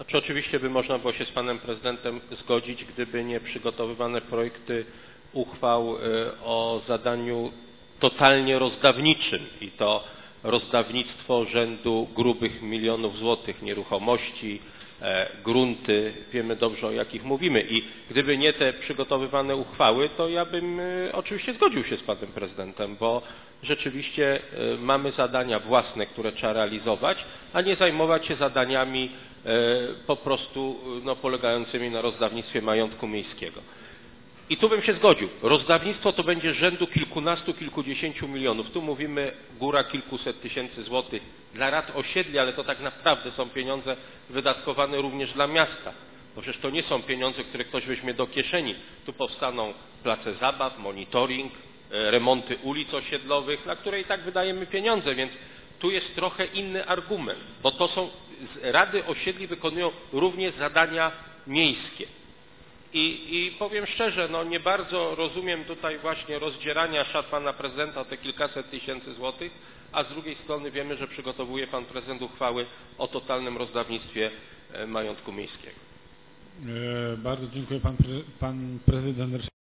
Znaczy oczywiście by można było się z panem prezydentem zgodzić, gdyby nie przygotowywane projekty uchwał o zadaniu totalnie rozdawniczym i to rozdawnictwo rzędu grubych milionów złotych, nieruchomości, grunty, wiemy dobrze o jakich mówimy i gdyby nie te przygotowywane uchwały, to ja bym oczywiście zgodził się z panem prezydentem, bo rzeczywiście mamy zadania własne, które trzeba realizować, a nie zajmować się zadaniami po prostu polegającymi na rozdawnictwie majątku miejskiego. I tu bym się zgodził. Rozdawnictwo to będzie rzędu kilkunastu, kilkudziesięciu milionów. Tu mówimy góra kilkuset tysięcy złotych dla rad osiedli, ale to tak naprawdę są pieniądze wydatkowane również dla miasta. Bo przecież to nie są pieniądze, które ktoś weźmie do kieszeni. Tu powstaną place zabaw, monitoring, remonty ulic osiedlowych, na które i tak wydajemy pieniądze, więc tu jest trochę inny argument, bo to są rady osiedli wykonują również zadania miejskie. I powiem szczerze, nie bardzo rozumiem tutaj właśnie rozdzierania szat pana prezydenta o te kilkaset tysięcy złotych, a z drugiej strony wiemy, że przygotowuje pan prezydent uchwały o totalnym rozdawnictwie majątku miejskiego. Bardzo dziękuję, pan prezydent.